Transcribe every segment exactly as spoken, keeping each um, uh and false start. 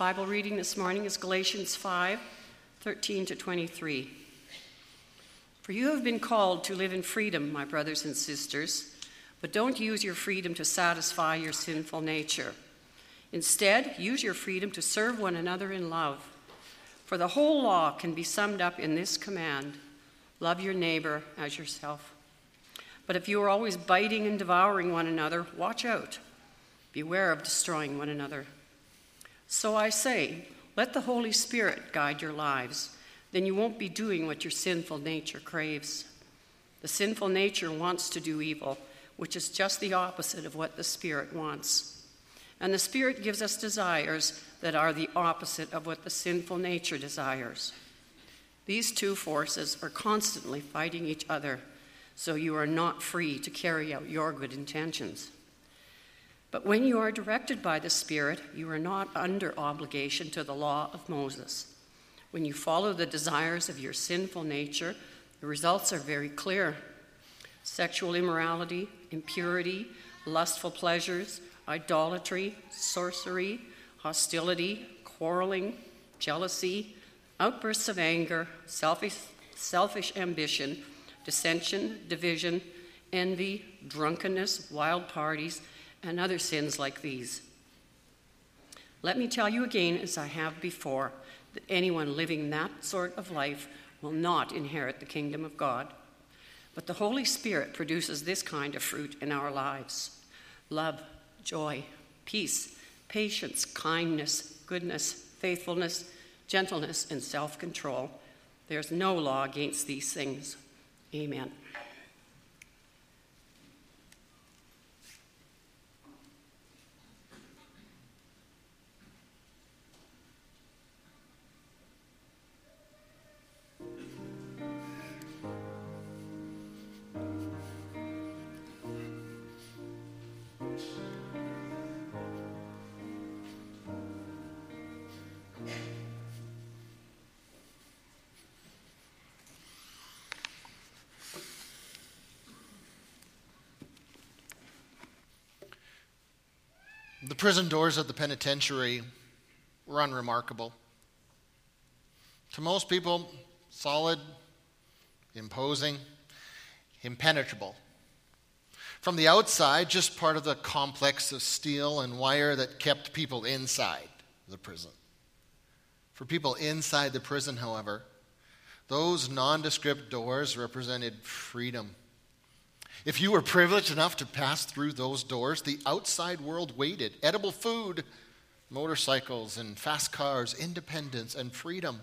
Bible reading this morning is Galatians five, thirteen to twenty-three. For you have been called to live in freedom, my brothers and sisters, but don't use your freedom to satisfy your sinful nature. Instead, use your freedom to serve one another in love. For the whole law can be summed up in this command: love your neighbor as yourself. But if you are always biting and devouring one another, watch out. Beware of destroying one another. So I say, let the Holy Spirit guide your lives. Then you won't be doing what your sinful nature craves. The sinful nature wants to do evil, which is just the opposite of what the Spirit wants. And the Spirit gives us desires that are the opposite of what the sinful nature desires. These two forces are constantly fighting each other, so you are not free to carry out your good intentions. But when you are directed by the Spirit, you are not under obligation to the law of Moses. When you follow the desires of your sinful nature, the results are very clear: sexual immorality, impurity, lustful pleasures, idolatry, sorcery, hostility, quarreling, jealousy, outbursts of anger, selfish, selfish ambition, dissension, division, envy, drunkenness, wild parties, and other sins like these. Let me tell you again, as I have before, that anyone living that sort of life will not inherit the kingdom of God. But the Holy Spirit produces this kind of fruit in our lives: love, joy, peace, patience, kindness, goodness, faithfulness, gentleness, and self-control. There's no law against these things. Amen. The prison doors of the penitentiary were unremarkable. To most people, solid, imposing, impenetrable. From the outside, just part of the complex of steel and wire that kept people inside the prison. For people inside the prison, however, those nondescript doors represented freedom. If you were privileged enough to pass through those doors, the outside world waited. Edible food, motorcycles and fast cars, independence and freedom.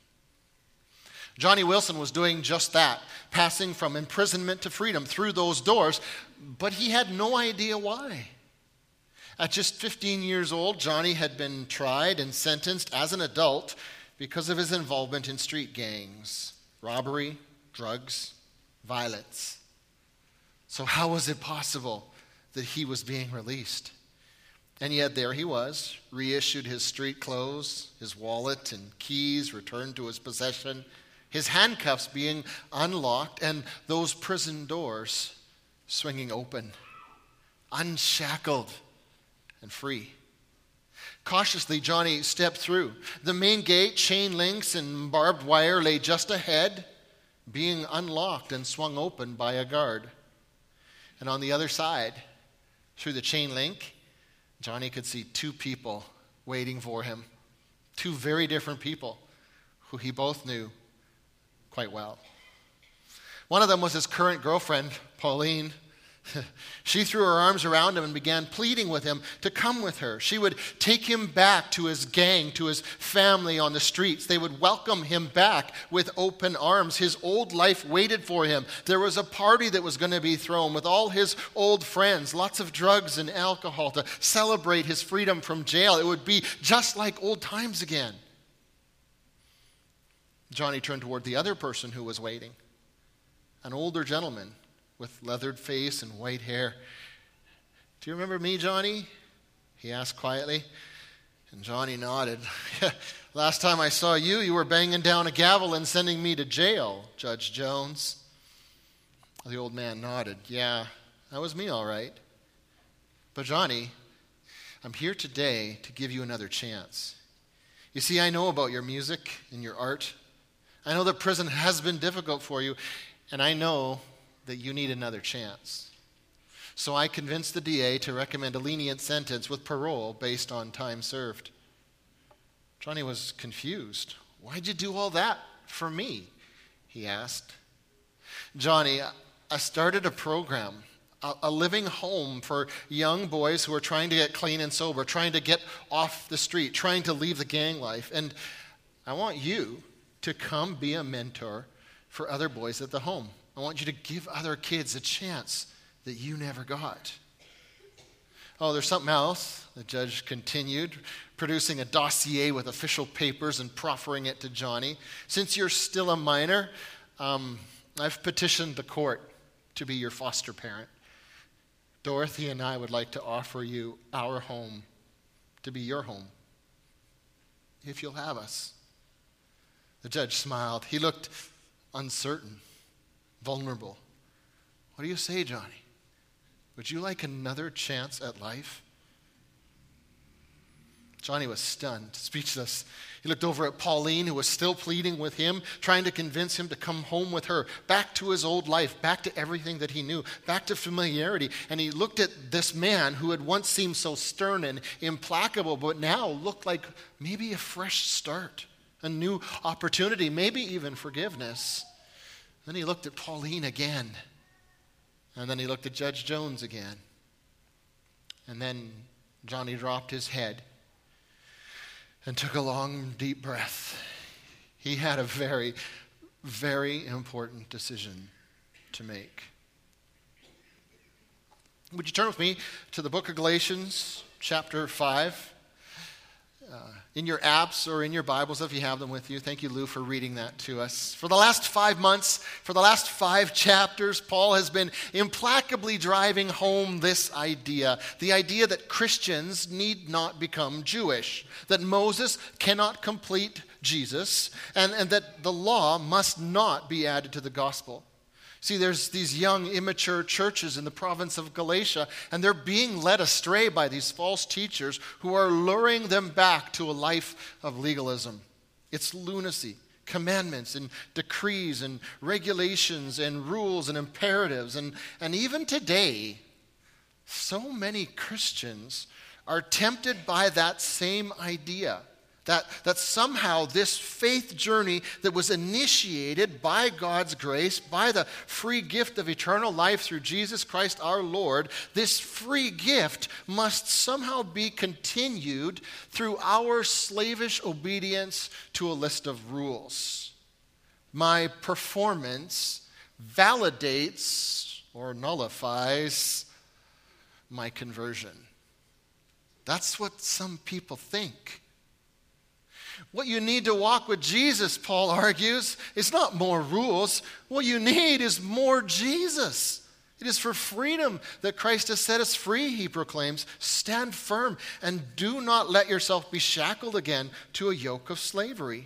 Johnny Wilson was doing just that, passing from imprisonment to freedom through those doors, but he had no idea why. At just fifteen years old, Johnny had been tried and sentenced as an adult because of his involvement in street gangs, robbery, drugs, violence. So how was it possible that he was being released? And yet there he was, reissued his street clothes, his wallet and keys returned to his possession, his handcuffs being unlocked, and those prison doors swinging open, unshackled and free. Cautiously, Johnny stepped through. The main gate, chain links and barbed wire lay just ahead, being unlocked and swung open by a guard. And on the other side, through the chain link, Johnny could see two people waiting for him. Two very different people who he both knew quite well. One of them was his current girlfriend, Pauline. She threw her arms around him and began pleading with him to come with her. She would take him back to his gang, to his family on the streets. They would welcome him back with open arms. His old life waited for him. There was a party that was going to be thrown with all his old friends, lots of drugs and alcohol to celebrate his freedom from jail. It would be just like old times again. Johnny turned toward the other person who was waiting, an older gentleman with leathered face and white hair. "Do you remember me, Johnny?" he asked quietly. And Johnny nodded. "Last time I saw you, you were banging down a gavel and sending me to jail, Judge Jones." The old man nodded. "Yeah, that was me, all right. But Johnny, I'm here today to give you another chance. You see, I know about your music and your art. I know that prison has been difficult for you, and I know that you need another chance. So I convinced the D A to recommend a lenient sentence with parole based on time served. Johnny was confused. Why'd you do all that for me? He asked. Johnny, I started a program, a, a living home for young boys who are trying to get clean and sober, trying to get off the street, trying to leave the gang life. And I want you to come be a mentor for other boys at the home. I want you to give other kids a chance that you never got. Oh, there's something else, the judge continued, producing a dossier with official papers and proffering it to Johnny. Since you're still a minor, um, I've petitioned the court to be your foster parent. Dorothy and I would like to offer you our home to be your home, if you'll have us. The judge smiled. He looked uncertain, vulnerable. What do you say, Johnny? Would you like another chance at life? Johnny was stunned, speechless. He looked over at Pauline, who was still pleading with him, trying to convince him to come home with her, back to his old life, back to everything that he knew, back to familiarity. And he looked at this man who had once seemed so stern and implacable, but now looked like maybe a fresh start, a new opportunity, maybe even forgiveness. Then he looked at Pauline again. And then he looked at Judge Jones again. And then Johnny dropped his head and took a long, deep breath. He had a very, very important decision to make. Would you turn with me to the book of Galatians, chapter five? Uh, in your apps or in your Bibles, if you have them with you. Thank you, Lou, for reading that to us. For the last five months, for the last five chapters, Paul has been implacably driving home this idea, the idea that Christians need not become Jewish, that Moses cannot complete Jesus, and, and that the law must not be added to the gospel. See, there's these young, immature churches in the province of Galatia, and they're being led astray by these false teachers who are luring them back to a life of legalism. It's lunacy, commandments and decrees and regulations and rules and imperatives. And, and even today, so many Christians are tempted by that same idea. That, that somehow this faith journey that was initiated by God's grace, by the free gift of eternal life through Jesus Christ our Lord, this free gift must somehow be continued through our slavish obedience to a list of rules. My performance validates or nullifies my conversion. That's what some people think. What you need to walk with Jesus, Paul argues, is not more rules. What you need is more Jesus. It is for freedom that Christ has set us free, he proclaims. Stand firm and do not let yourself be shackled again to a yoke of slavery.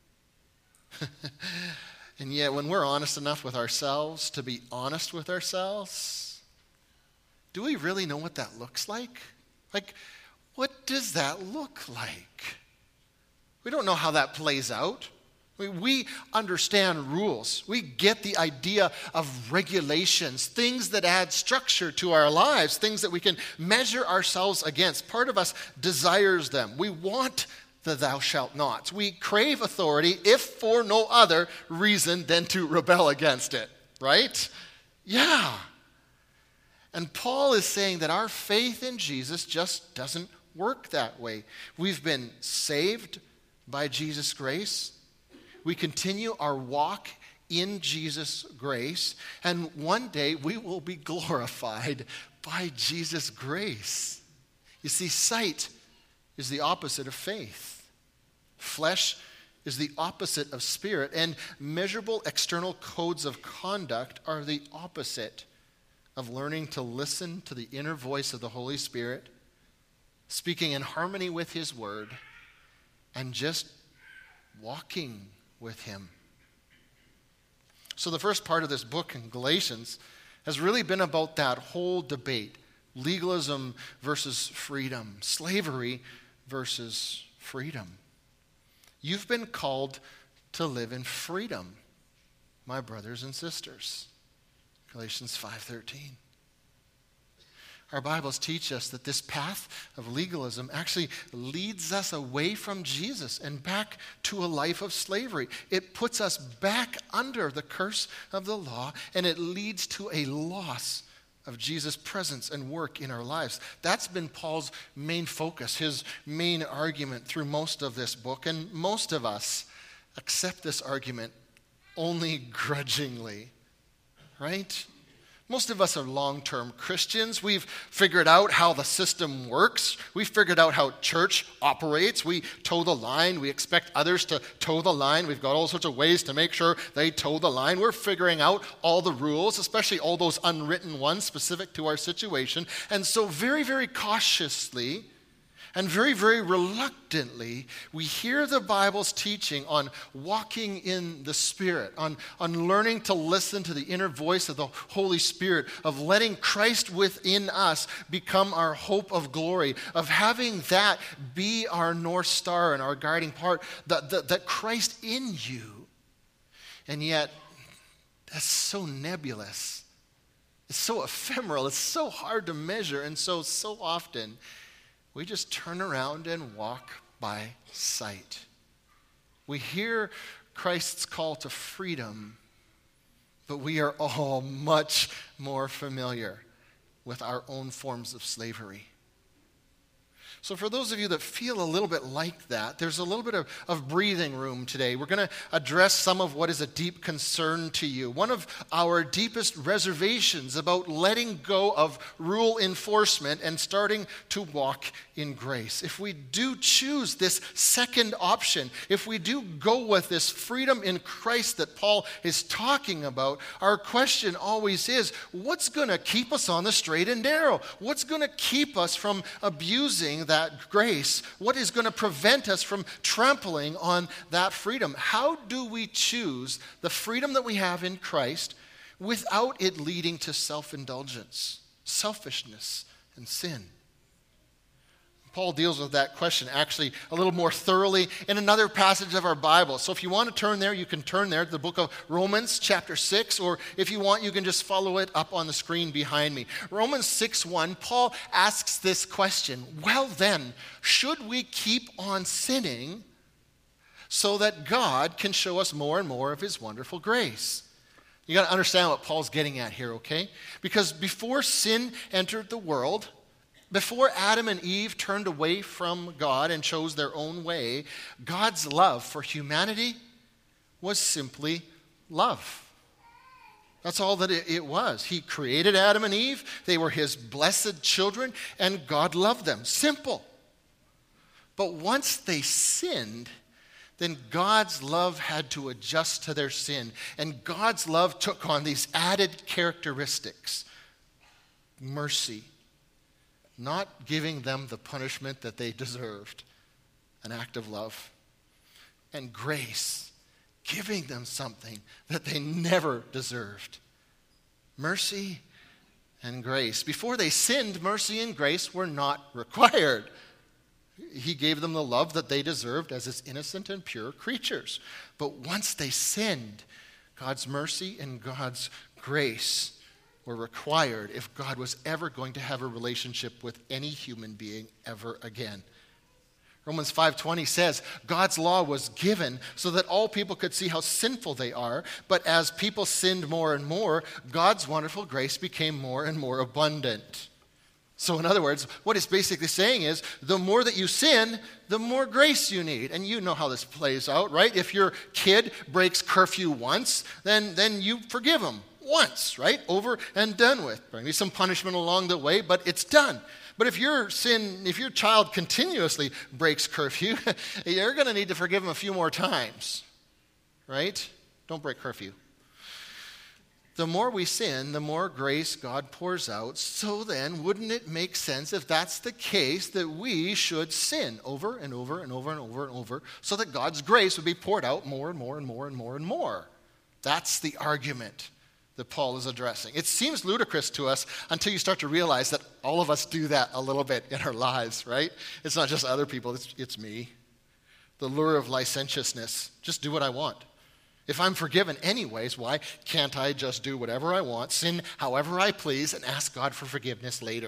And yet, when we're honest enough with ourselves to be honest with ourselves, do we really know what that looks like? Like, what does that look like? We don't know how that plays out. I mean, we understand rules. We get the idea of regulations, things that add structure to our lives, things that we can measure ourselves against. Part of us desires them. We want the thou shalt nots. We crave authority if for no other reason than to rebel against it, right? Yeah. And Paul is saying that our faith in Jesus just doesn't work that way. We've been saved by Jesus' grace. We continue our walk in Jesus' grace, and one day we will be glorified by Jesus' grace. You see, sight is the opposite of faith. Flesh is the opposite of spirit, and measurable external codes of conduct are the opposite of learning to listen to the inner voice of the Holy Spirit, speaking in harmony with His Word, and just walking with Him. So the first part of this book in Galatians has really been about that whole debate. Legalism versus freedom. Slavery versus freedom. You've been called to live in freedom, my brothers and sisters. Galatians five thirteen. Our Bibles teach us that this path of legalism actually leads us away from Jesus and back to a life of slavery. It puts us back under the curse of the law, and it leads to a loss of Jesus' presence and work in our lives. That's been Paul's main focus, his main argument through most of this book, and most of us accept this argument only grudgingly, right? Most of us are long-term Christians. We've figured out how the system works. We've figured out how church operates. We toe the line. We expect others to toe the line. We've got all sorts of ways to make sure they toe the line. We're figuring out all the rules, especially all those unwritten ones specific to our situation. And so very, very cautiously and very, very reluctantly, we hear the Bible's teaching on walking in the Spirit, on, on learning to listen to the inner voice of the Holy Spirit, of letting Christ within us become our hope of glory, of having that be our North Star and our guiding part, that, that, that Christ in you. And yet, that's so nebulous. It's so ephemeral. It's so hard to measure. And so, so often, we just turn around and walk by sight. We hear Christ's call to freedom, but we are all much more familiar with our own forms of slavery. So for those of you that feel a little bit like that, there's a little bit of, of breathing room today. We're going to address some of what is a deep concern to you. One of our deepest reservations about letting go of rule enforcement and starting to walk in grace. If we do choose this second option, if we do go with this freedom in Christ that Paul is talking about, our question always is, what's going to keep us on the straight and narrow? What's going to keep us from abusing that that grace? What is going to prevent us from trampling on that freedom? How do we choose the freedom that we have in Christ without it leading to self-indulgence, selfishness, and sin? Paul deals with that question actually a little more thoroughly in another passage of our Bible. So if you want to turn there, you can turn there to the book of Romans chapter six, or if you want, you can just follow it up on the screen behind me. Romans six one, Paul asks this question, well then, should we keep on sinning so that God can show us more and more of his wonderful grace? You got to understand what Paul's getting at here, okay? Because before sin entered the world, before Adam and Eve turned away from God and chose their own way, God's love for humanity was simply love. That's all that it was. He created Adam and Eve. They were his blessed children, and God loved them. Simple. But once they sinned, then God's love had to adjust to their sin. And God's love took on these added characteristics. Mercy. Not giving them the punishment that they deserved, an act of love. And grace, giving them something that they never deserved. Mercy and grace. Before they sinned, mercy and grace were not required. He gave them the love that they deserved as his innocent and pure creatures. But once they sinned, God's mercy and God's grace were required if God was ever going to have a relationship with any human being ever again. Romans five twenty says, God's law was given so that all people could see how sinful they are, but as people sinned more and more, God's wonderful grace became more and more abundant. So in other words, what it's basically saying is, the more that you sin, the more grace you need. And you know how this plays out, right? If your kid breaks curfew once, then, then you forgive him. Once, right? Over and done with. Bring me some punishment along the way, but it's done. But if your sin, if your child continuously breaks curfew, you're going to need to forgive him a few more times, right? Don't break curfew. The more we sin, the more grace God pours out. So then, wouldn't it make sense, if that's the case, that we should sin over and over and over and over and over so that God's grace would be poured out more and more and more and more and more? That's the argument that Paul is addressing. It seems ludicrous to us until you start to realize that all of us do that a little bit in our lives, right? It's not just other people, it's, it's me. the lure of licentiousness. Just do what I want. If I'm forgiven anyways, why can't I just do whatever I want, sin however I please, and ask God for forgiveness later?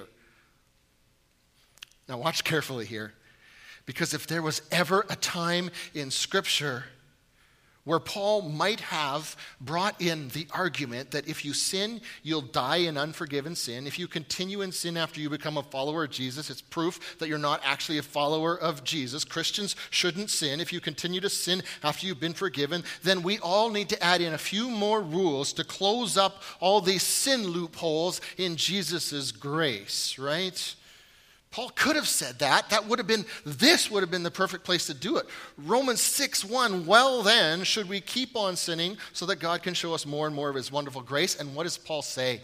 Now watch carefully here, because if there was ever a time in Scripture where Paul might have brought in the argument that if you sin, you'll die in unforgiven sin. If you continue in sin after you become a follower of Jesus, it's proof that you're not actually a follower of Jesus. Christians shouldn't sin. If you continue to sin after you've been forgiven, then we all need to add in a few more rules to close up all these sin loopholes in Jesus' grace, right? Paul could have said that. That would have been, this would have been the perfect place to do it. Romans six one, well then, should we keep on sinning so that God can show us more and more of his wonderful grace? And what does Paul say?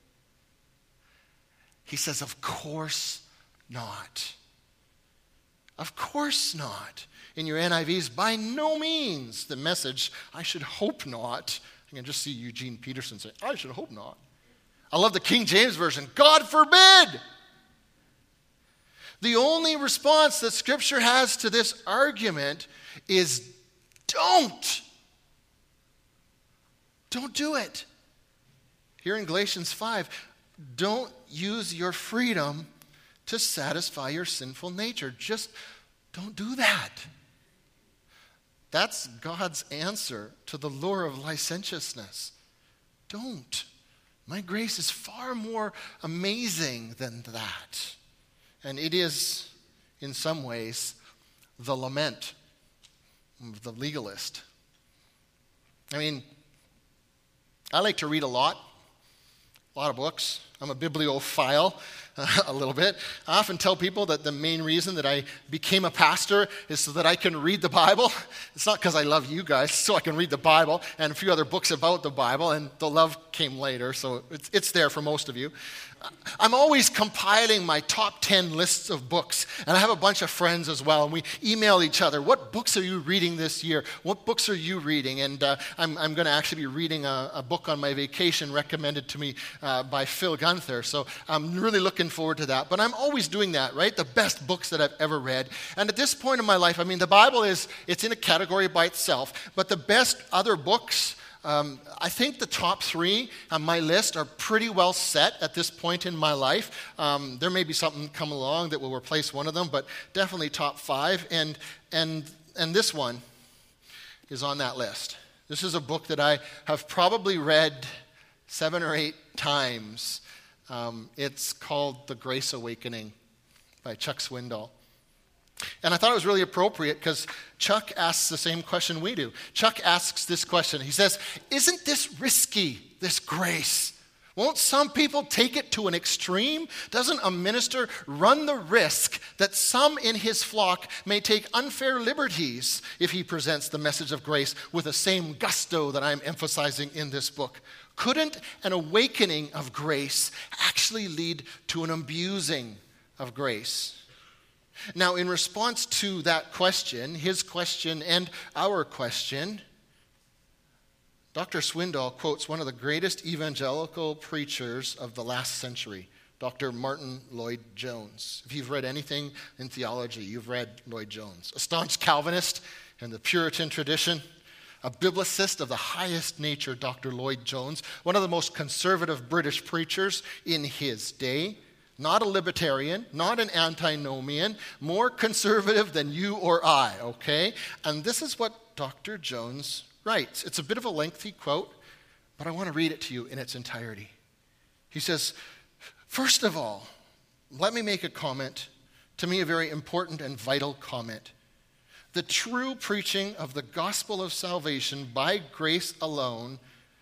He says, of course not. Of course not. In your N I Vs, by no means. The Message, I should hope not. I can just see Eugene Peterson say, I should hope not. I love the King James Version, God forbid. The only response that Scripture has to this argument is don't. Don't do it. Here in Galatians five, don't use your freedom to satisfy your sinful nature. Just don't do that. That's God's answer to the lure of licentiousness. Don't. My grace is far more amazing than that. And it is, in some ways, the lament of the legalist. I mean, I like to read a lot, a lot of books. I'm a bibliophile uh, a little bit. I often tell people that the main reason that I became a pastor is so that I can read the Bible. It's not because I love you guys, so I can read the Bible and a few other books about the Bible, and the love came later, so it's, it's there for most of you. I'm always compiling my top ten lists of books, and I have a bunch of friends as well, and we email each other, what books are you reading this year? What books are you reading? And uh, I'm, I'm going to actually be reading a, a book on my vacation recommended to me uh, by Phil Gunther, so I'm really looking forward to that. But I'm always doing that, right? The best books that I've ever read. And at this point in my life, I mean, the Bible is, it's in a category by itself, but the best other books, Um, I think the top three on my list are pretty well set at this point in my life. Um, there may be something come along that will replace one of them, but definitely top five. And and and this one is on that list. This is a book that I have probably read seven or eight times. Um, it's called The Grace Awakening by Chuck Swindoll. And I thought it was really appropriate because Chuck asks the same question we do. Chuck asks this question. He says, isn't this risky, this grace? Won't some people take it to an extreme? Doesn't a minister run the risk that some in his flock may take unfair liberties if he presents the message of grace with the same gusto that I'm emphasizing in this book? Couldn't an awakening of grace actually lead to an abusing of grace? Now, in response to that question, his question and our question, Doctor Swindoll quotes one of the greatest evangelical preachers of the last century, Doctor Martin Lloyd-Jones. If you've read anything in theology, you've read Lloyd-Jones. A staunch Calvinist in the Puritan tradition, a biblicist of the highest nature, Doctor Lloyd-Jones, one of the most conservative British preachers in his day. Not a libertarian, not an antinomian, more conservative than you or I, okay? And this is what Doctor Jones writes. It's a bit of a lengthy quote, but I want to read it to you in its entirety. He says, first of all, let me make a comment, to me a very important and vital comment. The true preaching of the gospel of salvation by grace alone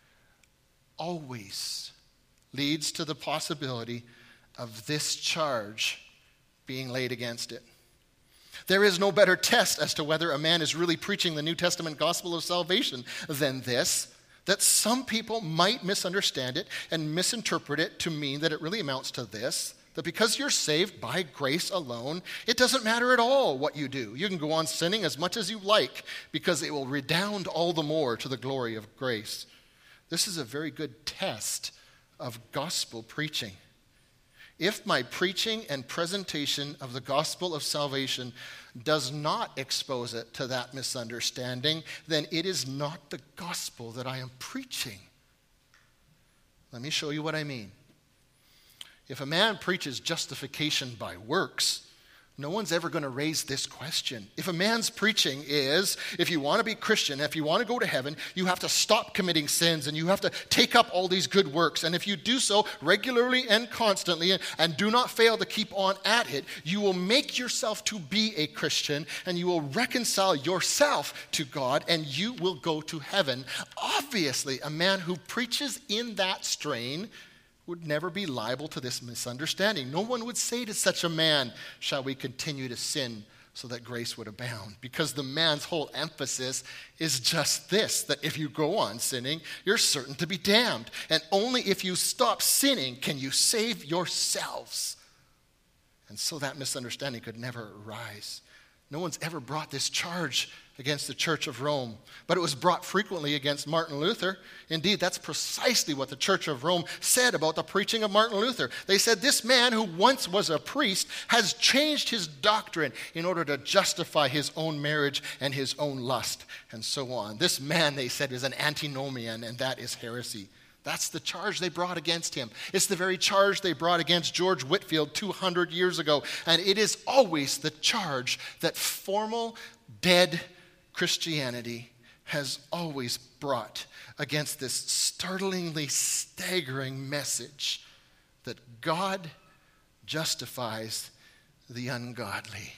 always leads to the possibility of this charge being laid against it. There is no better test as to whether a man is really preaching the New Testament gospel of salvation than this, that some people might misunderstand it and misinterpret it to mean that it really amounts to this, that because you're saved by grace alone, it doesn't matter at all what you do. You can go on sinning as much as you like because it will redound all the more to the glory of grace. This is a very good test of gospel preaching. If my preaching and presentation of the gospel of salvation does not expose it to that misunderstanding, then it is not the gospel that I am preaching. Let me show you what I mean. If a man preaches justification by works, no one's ever going to raise this question. If a man's preaching is, if you want to be Christian, if you want to go to heaven, you have to stop committing sins and you have to take up all these good works. And if you do so regularly and constantly and, and do not fail to keep on at it, you will make yourself to be a Christian and you will reconcile yourself to God and you will go to heaven. Obviously, a man who preaches in that strain would never be liable to this misunderstanding. No one would say to such a man, shall we continue to sin so that grace would abound? Because the man's whole emphasis is just this, that if you go on sinning, you're certain to be damned. And only if you stop sinning can you save yourselves. And so that misunderstanding could never arise. No one's ever brought this charge against the Church of Rome, but it was brought frequently against Martin Luther. Indeed, that's precisely what the Church of Rome said about the preaching of Martin Luther. They said, this man who once was a priest has changed his doctrine in order to justify his own marriage and his own lust, and so on. This man, they said, is an antinomian, and that is heresy. That's the charge they brought against him. It's the very charge they brought against George Whitefield two hundred years ago. And it is always the charge that formal, dead Christianity has always brought against this startlingly staggering message that God justifies the ungodly.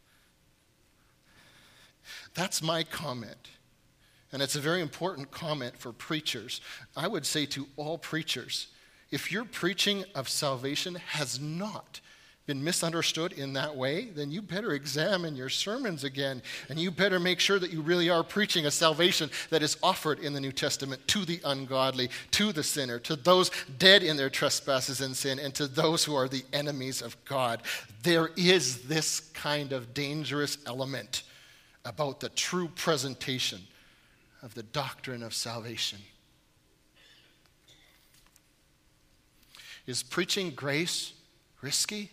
That's my comment. And it's a very important comment for preachers. I would say to all preachers, if your preaching of salvation has not been misunderstood in that way, then you better examine your sermons again. And you better make sure that you really are preaching a salvation that is offered in the New Testament to the ungodly, to the sinner, to those dead in their trespasses and sin, and to those who are the enemies of God. There is this kind of dangerous element about the true presentation of the doctrine of salvation. Is preaching grace risky?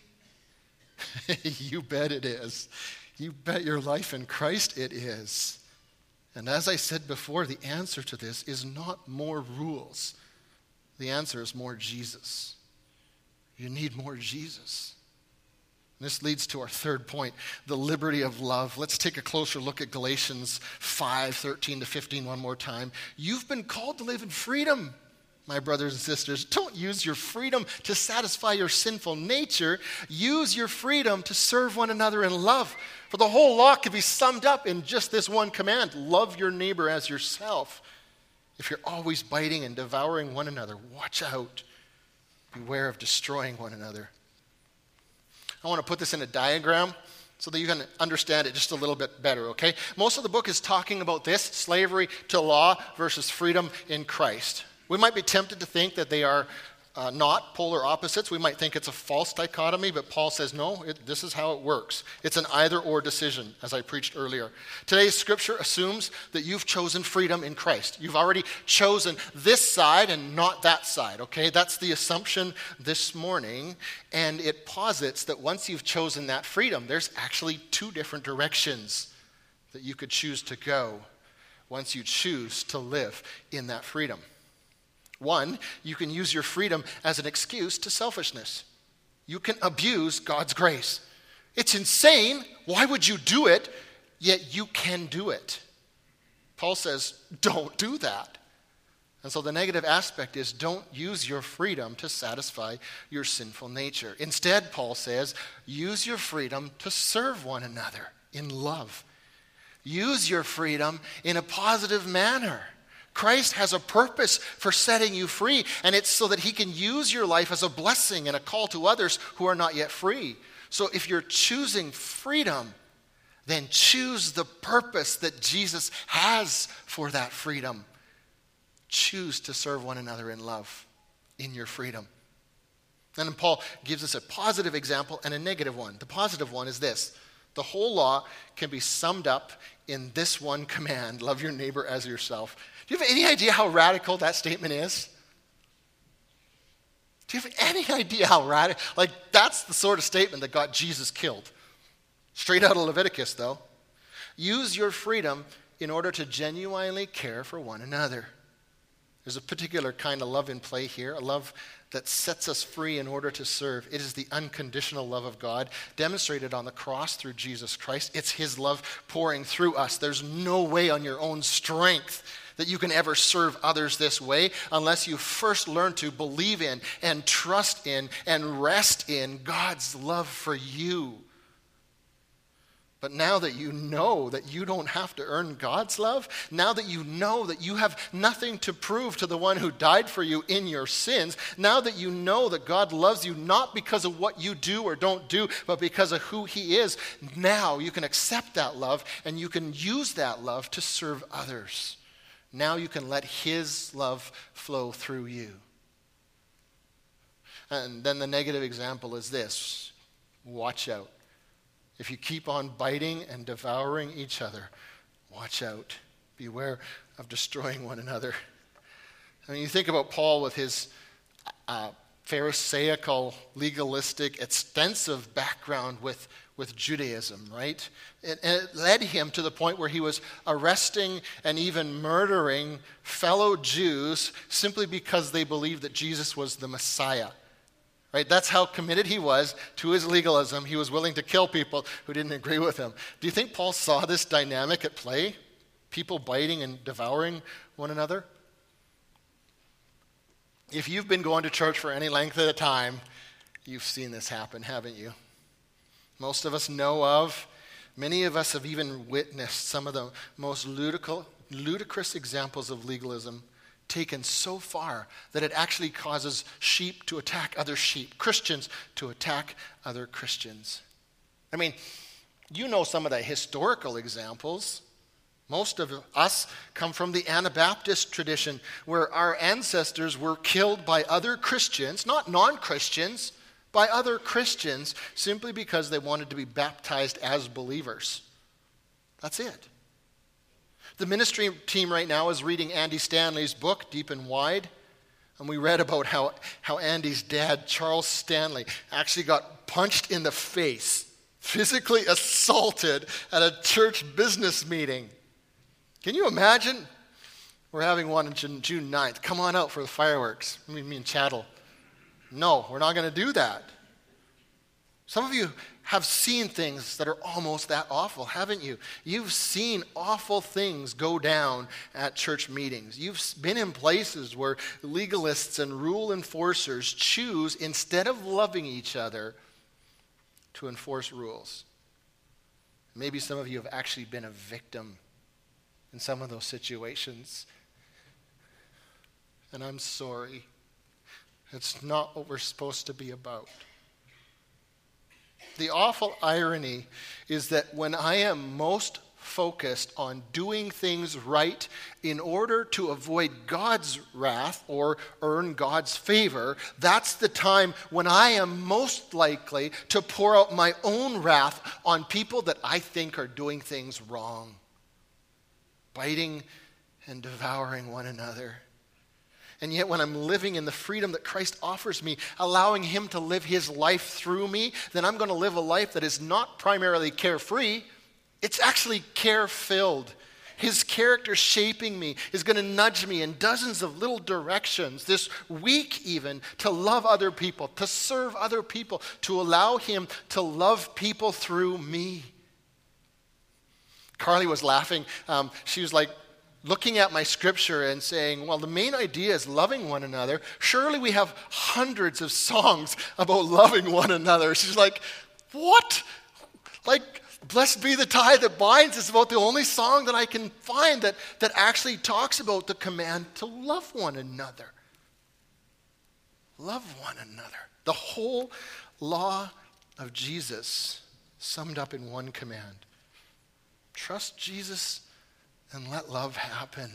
You bet it is. You bet your life in Christ it is. And as I said before, the answer to this is not more rules. The answer is more Jesus. You need more Jesus. This leads to our third point, the liberty of love. Let's take a closer look at Galatians five, thirteen to fifteen one more time. You've been called to live in freedom, my brothers and sisters. Don't use your freedom to satisfy your sinful nature. Use your freedom to serve one another in love. For the whole law can be summed up in just this one command: love your neighbor as yourself. If you're always biting and devouring one another, watch out. Beware of destroying one another. I want to put this in a diagram so that you can understand it just a little bit better, okay? Most of the book is talking about this, slavery to law versus freedom in Christ. We might be tempted to think that they are uh, not polar opposites. We might think it's a false dichotomy, but Paul says, no, it, this is how it works. It's an either-or decision, as I preached earlier. Today's scripture assumes that you've chosen freedom in Christ. You've already chosen this side and not that side, okay? That's the assumption this morning, and it posits that once you've chosen that freedom, there's actually two different directions that you could choose to go once you choose to live in that freedom. One, you can use your freedom as an excuse to selfishness. You can abuse God's grace. It's insane. Why would you do it? Yet you can do it. Paul says, don't do that. And so the negative aspect is don't use your freedom to satisfy your sinful nature. Instead, Paul says, use your freedom to serve one another in love. Use your freedom in a positive manner. Christ has a purpose for setting you free, and it's so that he can use your life as a blessing and a call to others who are not yet free. So if you're choosing freedom, then choose the purpose that Jesus has for that freedom. Choose to serve one another in love in your freedom. And then Paul gives us a positive example and a negative one. The positive one is this: the whole law can be summed up in this one command: love your neighbor as yourself. Do you have any idea how radical that statement is? Do you have any idea how radical? Like, that's the sort of statement that got Jesus killed. Straight out of Leviticus, though. Use your freedom in order to genuinely care for one another. There's a particular kind of love in play here, a love that sets us free in order to serve. It is the unconditional love of God demonstrated on the cross through Jesus Christ. It's his love pouring through us. There's no way on your own strength that you can ever serve others this way unless you first learn to believe in and trust in and rest in God's love for you. But now that you know that you don't have to earn God's love, now that you know that you have nothing to prove to the one who died for you in your sins, now that you know that God loves you not because of what you do or don't do, but because of who he is, now you can accept that love and you can use that love to serve others. Now you can let his love flow through you. And then the negative example is this: watch out. If you keep on biting and devouring each other, watch out. Beware of destroying one another. I mean, you think about Paul with his uh, Pharisaical, legalistic, extensive background with, with Judaism, right? It, and it led him to the point where he was arresting and even murdering fellow Jews simply because they believed that Jesus was the Messiah. Right? That's how committed he was to his legalism. He was willing to kill people who didn't agree with him. Do you think Paul saw this dynamic at play? People biting and devouring one another? If you've been going to church for any length of time, you've seen this happen, haven't you? Most of us know of. Many of us have even witnessed some of the most ludical, ludicrous examples of legalism taken so far that it actually causes sheep to attack other sheep, Christians to attack other Christians. I mean, you know some of the historical examples. Most of us come from the Anabaptist tradition where our ancestors were killed by other Christians, not non-Christians, by other Christians simply because they wanted to be baptized as believers. That's it. The ministry team right now is reading Andy Stanley's book, Deep and Wide. And we read about how, how Andy's dad, Charles Stanley, actually got punched in the face, physically assaulted at a church business meeting. Can you imagine? We're having one on June ninth. Come on out for the fireworks. Me, me and Chattel. No, we're not going to do that. Some of you have seen things that are almost that awful, haven't you? You've seen awful things go down at church meetings. You've been in places where legalists and rule enforcers choose, instead of loving each other, to enforce rules. Maybe some of you have actually been a victim in some of those situations. And I'm sorry. It's not what we're supposed to be about. The awful irony is that when I am most focused on doing things right in order to avoid God's wrath or earn God's favor, that's the time when I am most likely to pour out my own wrath on people that I think are doing things wrong, biting and devouring one another. And yet when I'm living in the freedom that Christ offers me, allowing him to live his life through me, then I'm going to live a life that is not primarily carefree. It's actually care-filled. His character shaping me is going to nudge me in dozens of little directions this week even to love other people, to serve other people, to allow him to love people through me. Carly was laughing. Um, she was like, looking at my scripture and saying, well, the main idea is loving one another. Surely we have hundreds of songs about loving one another. She's like, what? Like, blessed be the tie that binds is about the only song that I can find that, that actually talks about the command to love one another. Love one another. The whole law of Jesus summed up in one command. Trust Jesus and let love happen.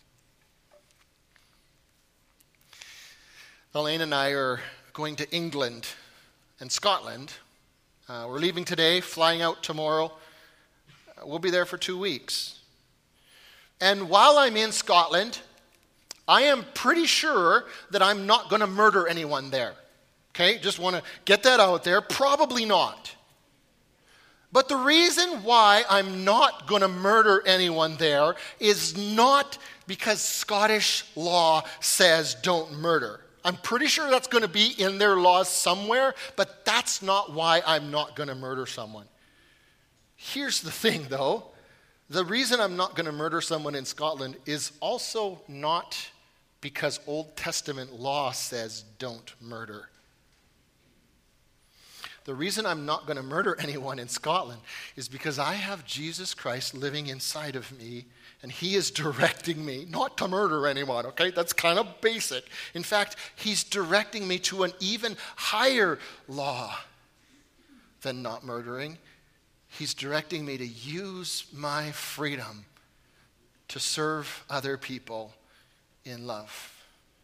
Elaine and I are going to England and Scotland. Uh, we're leaving today, flying out tomorrow. Uh, we'll be there for two weeks. And while I'm in Scotland, I am pretty sure that I'm not going to murder anyone there. Okay, just want to get that out there. Probably not. But the reason why I'm not going to murder anyone there is not because Scottish law says don't murder. I'm pretty sure that's going to be in their laws somewhere, but that's not why I'm not going to murder someone. Here's the thing, though. The reason I'm not going to murder someone in Scotland is also not because Old Testament law says don't murder. The reason I'm not going to murder anyone in Scotland is because I have Jesus Christ living inside of me, and he is directing me not to murder anyone, okay? That's kind of basic. In fact, he's directing me to an even higher law than not murdering. He's directing me to use my freedom to serve other people in love.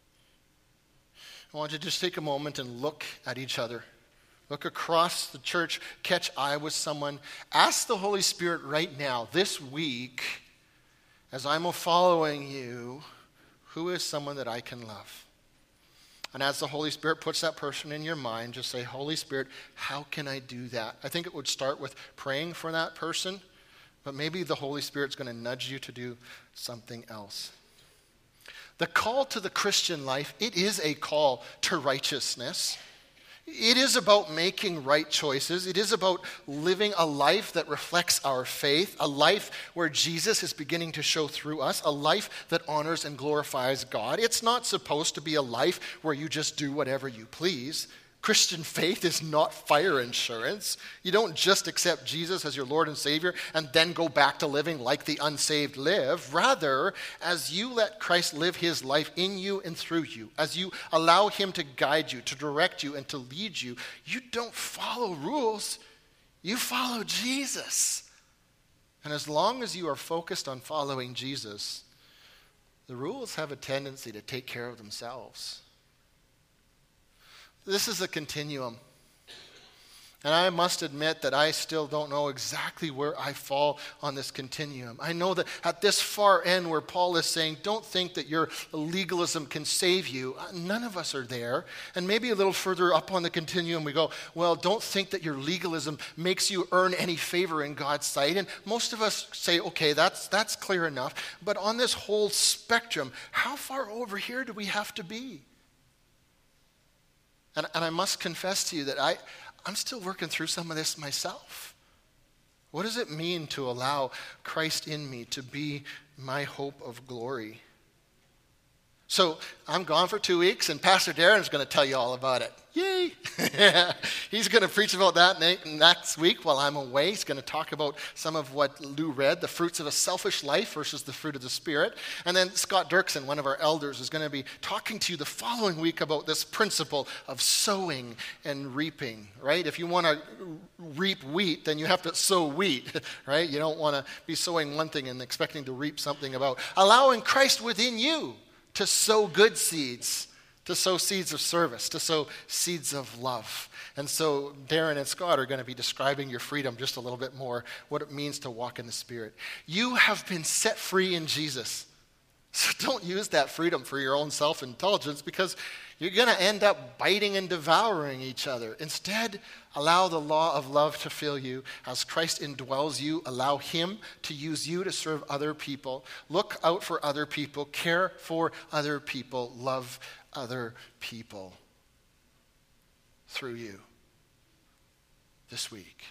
I want you to just take a moment and look at each other. Look across the church, catch eye with someone. Ask the Holy Spirit right now, this week, as I'm following you, who is someone that I can love? And as the Holy Spirit puts that person in your mind, just say, Holy Spirit, how can I do that? I think it would start with praying for that person, but maybe the Holy Spirit's going to nudge you to do something else. The call to the Christian life, it is a call to righteousness. It is about making right choices. It is about living a life that reflects our faith, a life where Jesus is beginning to show through us, a life that honors and glorifies God. It's not supposed to be a life where you just do whatever you please. Christian faith is not fire insurance. You don't just accept Jesus as your Lord and Savior and then go back to living like the unsaved live. Rather, as you let Christ live his life in you and through you, as you allow him to guide you, to direct you, and to lead you, you don't follow rules. You follow Jesus. And as long as you are focused on following Jesus, the rules have a tendency to take care of themselves. This is a continuum. And I must admit that I still don't know exactly where I fall on this continuum. I know that at this far end where Paul is saying, don't think that your legalism can save you. None of us are there. And maybe a little further up on the continuum we go, well, don't think that your legalism makes you earn any favor in God's sight. And most of us say, okay, that's, that's clear enough. But on this whole spectrum, how far over here do we have to be? And, and I must confess to you that I, I'm still working through some of this myself. What does it mean to allow Christ in me to be my hope of glory? So I'm gone for two weeks, and Pastor Darren's going to tell you all about it. Yay! He's going to preach about that next week while I'm away. He's going to talk about some of what Lou read, the fruits of a selfish life versus the fruit of the Spirit. And then Scott Dirksen, one of our elders, is going to be talking to you the following week about this principle of sowing and reaping, right? If you want to reap wheat, then you have to sow wheat, right? You don't want to be sowing one thing and expecting to reap something about allowing Christ within you to sow good seeds, to sow seeds of service, to sow seeds of love. And so Darren and Scott are going to be describing your freedom just a little bit more, what it means to walk in the Spirit. You have been set free in Jesus. So don't use that freedom for your own self-indulgence, because you're going to end up biting and devouring each other. Instead, allow the law of love to fill you. As Christ indwells you, allow him to use you to serve other people. Look out for other people. Care for other people. Love other people through you this week.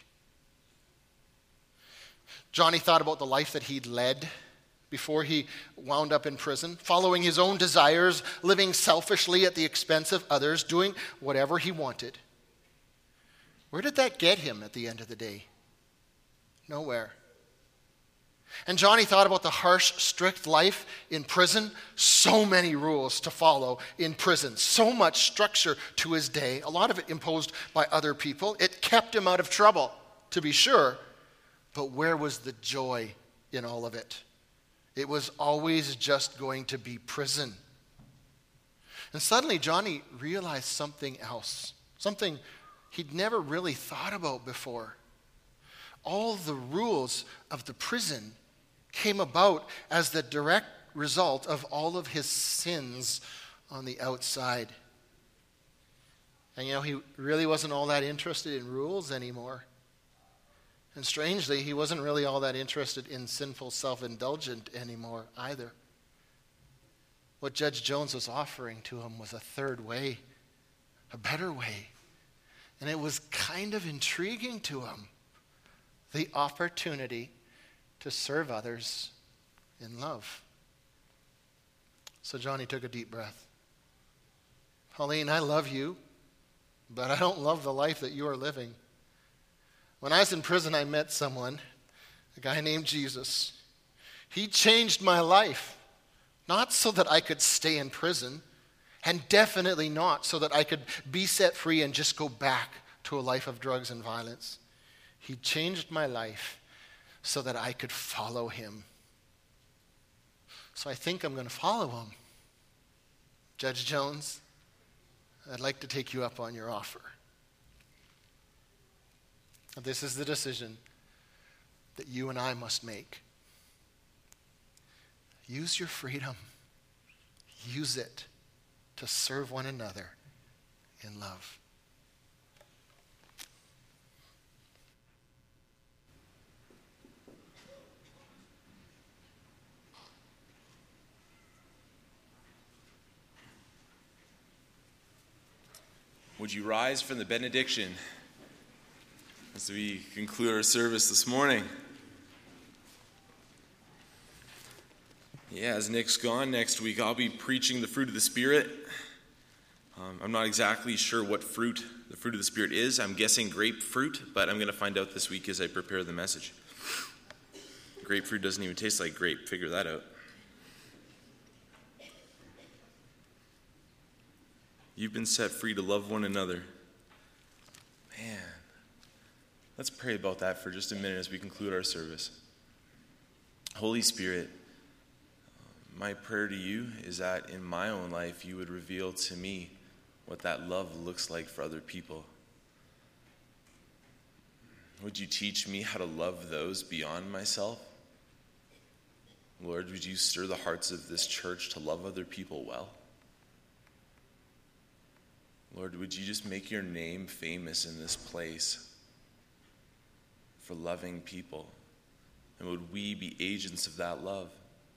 Johnny thought about the life that he'd led before he wound up in prison, following his own desires, living selfishly at the expense of others, doing whatever he wanted. Where did that get him at the end of the day? Nowhere. And Johnny thought about the harsh, strict life in prison. So many rules to follow in prison. So much structure to his day. A lot of it imposed by other people. It kept him out of trouble, to be sure. But where was the joy in all of it? It was always just going to be prison. And suddenly Johnny realized something else. Something he'd never really thought about before. All the rules of the prison came about as the direct result of all of his sins on the outside. And you know, he really wasn't all that interested in rules anymore. And strangely, he wasn't really all that interested in sinful self-indulgent anymore either. What Judge Jones was offering to him was a third way, a better way. And it was kind of intriguing to him, the opportunity to serve others in love. So Johnny took a deep breath. Pauline, I love you, but I don't love the life that you are living. When I was in prison, I met someone, a guy named Jesus. He changed my life, not so that I could stay in prison, and definitely not so that I could be set free and just go back to a life of drugs and violence. He changed my life so that I could follow him. So I think I'm going to follow him. Judge Jones, I'd like to take you up on your offer. This is the decision that you and I must make. Use your freedom. Use it to serve one another in love. Would you rise from the benediction as we conclude our service this morning? Yeah, as Nick's gone next week, I'll be preaching the fruit of the Spirit. Um, I'm not exactly sure what fruit the fruit of the Spirit is. I'm guessing grapefruit, but I'm going to find out this week as I prepare the message. Grapefruit doesn't even taste like grape. Figure that out. You've been set free to love one another. Man, let's pray about that for just a minute as we conclude our service. Holy Spirit, my prayer to you is that in my own life you would reveal to me what that love looks like for other people. Would you teach me how to love those beyond myself? Lord, would you stir the hearts of this church to love other people well? Lord, would you just make your name famous in this place for loving people? And would we be agents of that love?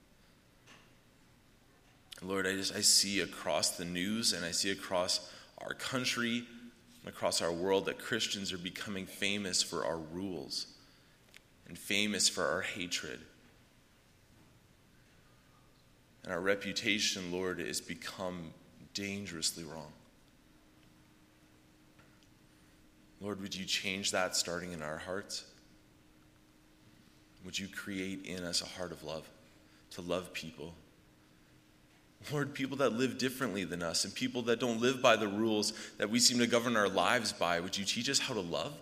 Lord, I just I see across the news and I see across our country, across our world, that Christians are becoming famous for our rules and famous for our hatred. And our reputation, Lord, has become dangerously wrong. Lord, would you change that starting in our hearts? Would you create in us a heart of love, to love people? Lord, people that live differently than us and people that don't live by the rules that we seem to govern our lives by, would you teach us how to love?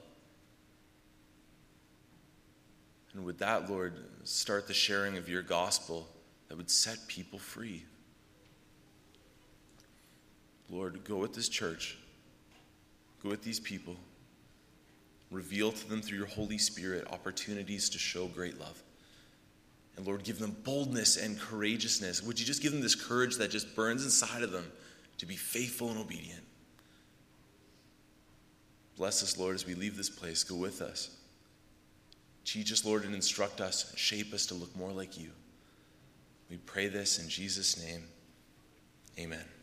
And would that, Lord, start the sharing of your gospel that would set people free? Lord, go with this church. Go with these people. Reveal to them through your Holy Spirit opportunities to show great love. And Lord, give them boldness and courageousness. Would you just give them this courage that just burns inside of them to be faithful and obedient? Bless us, Lord, as we leave this place. Go with us. Teach us, Lord, and instruct us and shape us to look more like you. We pray this in Jesus' name. Amen.